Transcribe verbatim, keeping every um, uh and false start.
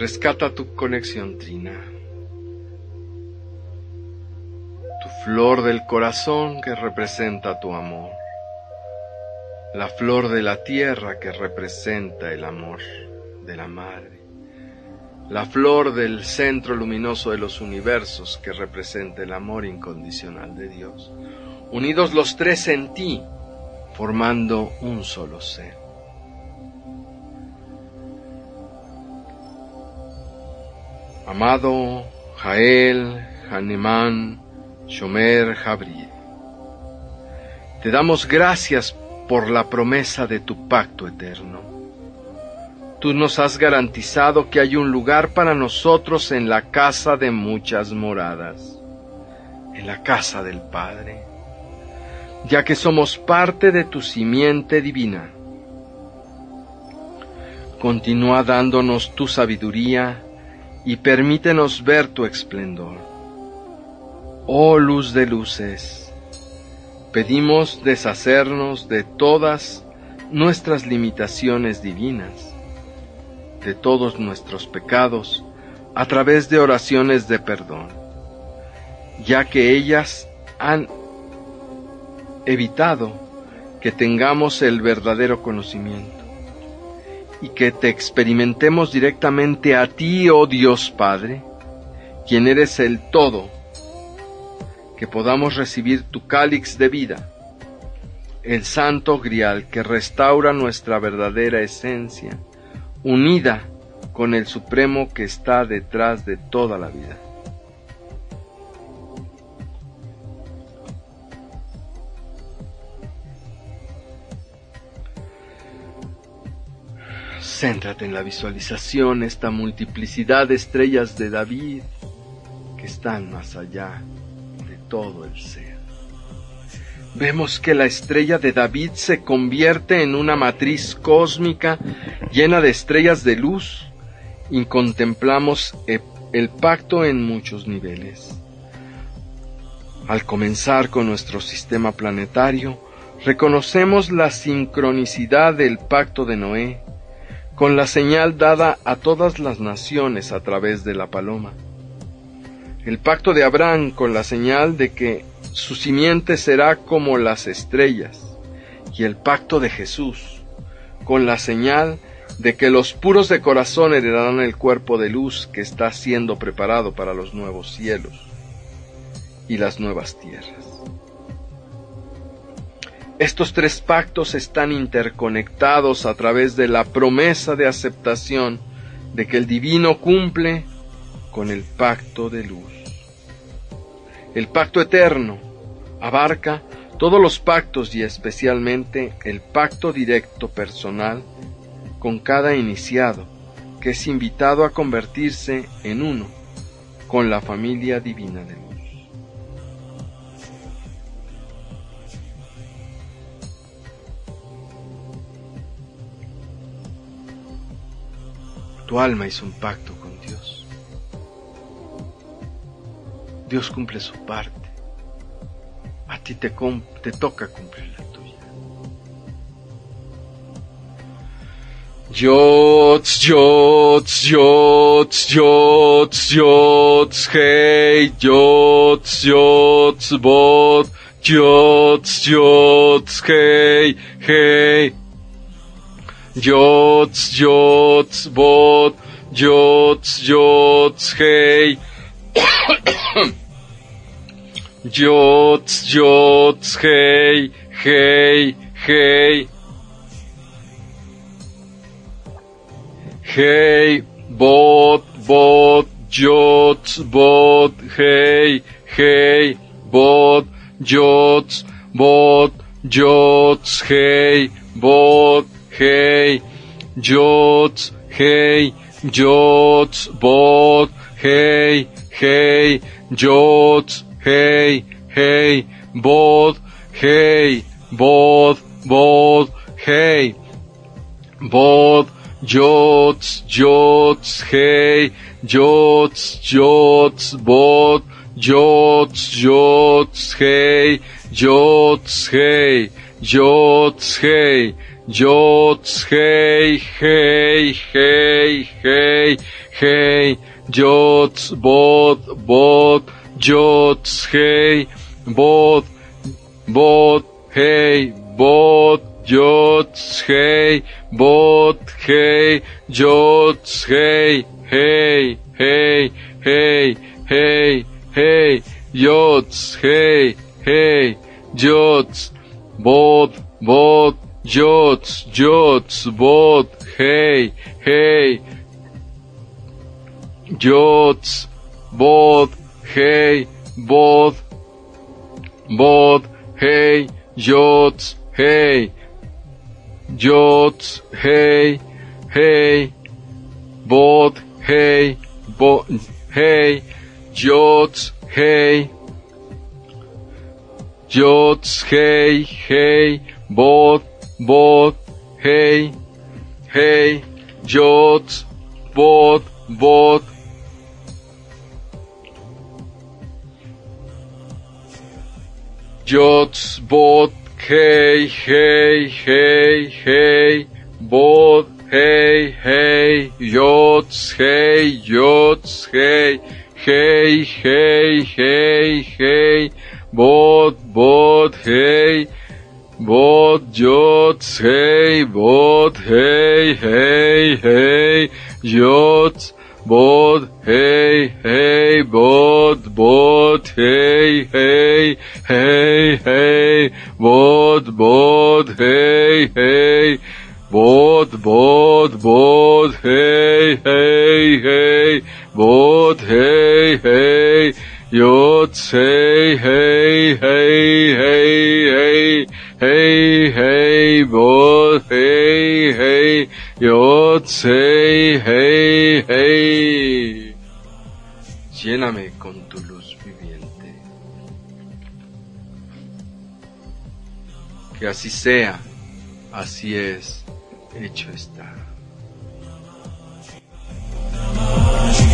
Rescata tu conexión trina, tu flor del corazón que representa tu amor, la flor de la tierra que representa el amor de la madre, la flor del centro luminoso de los universos que representa el amor incondicional de Dios, unidos los tres en ti, formando un solo ser. Amado Jael, Hanemán, Shomer, Jabril, te damos gracias por la promesa de tu pacto eterno. Tú nos has garantizado que hay un lugar para nosotros en la casa de muchas moradas, en la casa del Padre, ya que somos parte de tu simiente divina. Continúa dándonos tu sabiduría y permítenos ver tu esplendor. Oh luz de luces, pedimos deshacernos de todas nuestras limitaciones divinas, de todos nuestros pecados, a través de oraciones de perdón, ya que ellas han evitado que tengamos el verdadero conocimiento y que te experimentemos directamente a ti, oh Dios Padre, quien eres el todo, que podamos recibir tu cáliz de vida, el santo grial que restaura nuestra verdadera esencia, unida con el Supremo que está detrás de toda la vida. Céntrate en la visualización, esta multiplicidad de estrellas de David que están más allá de todo el ser. Vemos que la estrella de David se convierte en una matriz cósmica llena de estrellas de luz y contemplamos el pacto en muchos niveles. Al comenzar con nuestro sistema planetario, reconocemos la sincronicidad del pacto de Noé, con la señal dada a todas las naciones a través de la paloma. El pacto de Abraham con la señal de que su simiente será como las estrellas, y el pacto de Jesús con la señal de que los puros de corazón heredarán el cuerpo de luz que está siendo preparado para los nuevos cielos y las nuevas tierras. Estos tres pactos están interconectados a través de la promesa de aceptación de que el divino cumple con el pacto de luz. El pacto eterno abarca todos los pactos y especialmente el pacto directo personal con cada iniciado que es invitado a convertirse en uno con la familia divina de luz. Tu alma hizo un pacto con Dios. Dios cumple su parte. A ti te, te toca cumplir la tuya. Yots, yots, yots, yots, yots, hey, yots, yots, bot, yots, yots, hey, hey. Yots, yots, bot, yots, yots, hey. Yots, yots, hey, hey, hey. Hey, bot, bot, yots, bot, hey, hey, bot, yots, bot, yots, hey, bot, hey, yots, hey, yots, bot, hey, hey, yots, hey, hey, bot, hey, bot, bot, hey, bot, yots, yots, hey, yots, yots, bot, yots, yots, hey, yots, hey, yots, hey, Yots, hey, hey, hey, hey, hey, Yots, Bod, Bod, Yots, hey, Bod, Bod, hey, Bod, Yots, hey, Bod, hey, Yots, hey, hey, hey, hey, hey, hey, Yots, hey, hey, Yots, Bod, Bod, Yots, Yots, Bod, hey, hey, Yots, Bod, hey, Bod, Bod, hey, Yots, hey, Yots, hey, hey, Bod, hey, Bod, hey, Yots, hey, Yots, hey, hey, Bod, Bod, hey, hey, Yots, Bod, Bod, Yots, Bod, hey, hey, hey, hey, Bod, hey, hey, Yots, hey, Yots, hey, hey, hey, hey, hey, Bod, Bod, hey, Bod, Yots, hey, Bod, hey, hey, hey, Yots, Bod, hey, hey, Bod, Bod, hey, hey, hey, hey, Bod, Bod, hey, hey, Bod, Bod, Bod, hey, hey, hey, Bod, hey, hey, Yots, hey, hey, hey, hey, hey, hey, hey, Bod, hey, hey, Yots, hey, hey, hey. Lléname con tu luz viviente. Que así sea, así es, hecho está.